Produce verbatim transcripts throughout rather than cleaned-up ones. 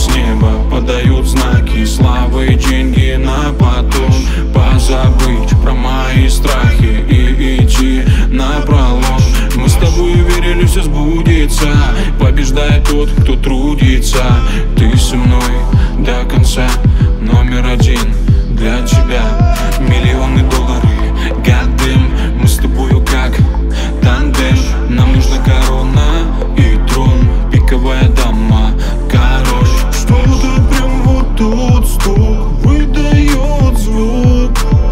с неба подают знаки, славы и деньги на потом. Позабыть про мои страхи и идти напролом. Мы с тобой верили, все сбудется. Побеждает тот, кто трудится. Ты со мной до конца, номер один для тебя. Миллионы долларов, goddamn. Мы с тобою как тандем. Нам нужна корона и трон, пиковая дама, король. Что-то прям вот тут стук выдает звук.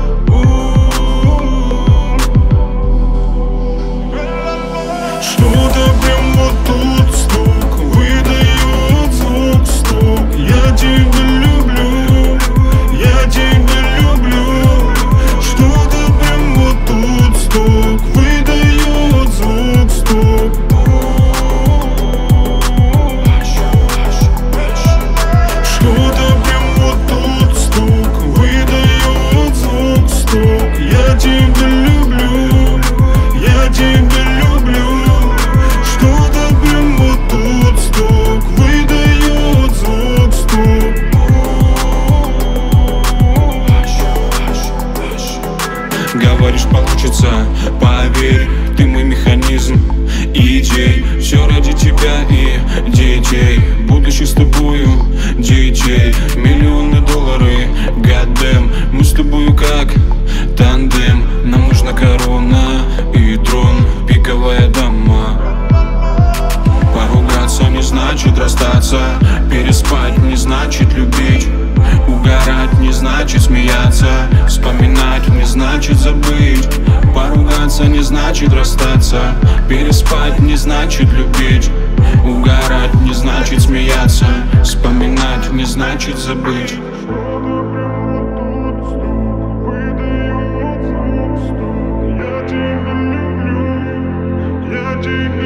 Что-то прям вот тут стук выдает звук, стук. Я тебя люблю, я тебя люблю. Что-то прям вот тут стук выдает звук, стук. Что-то прям вот тут стук выдает звук, стук. Я тебя люблю, я тебя люблю. Что-то прям вот тут стук выдает звук, стук. Говоришь, получится, поверь, ты мой механизм идей. Все ради тебя и детей, будущее с тобою, диджей. Миллионы доллары, goddamn. Мы с тобою как тандем. Нам нужна корона и трон, пиковая дама. Поругаться не значит расстаться, переспать не значит любить, угорать не значит смеяться, вспоминать не значит забыть. Поругаться не значит расстаться, переспать не значит любить, угорать не значит смеяться, вспоминать не значит забыть. Я тебя люблю, я тебя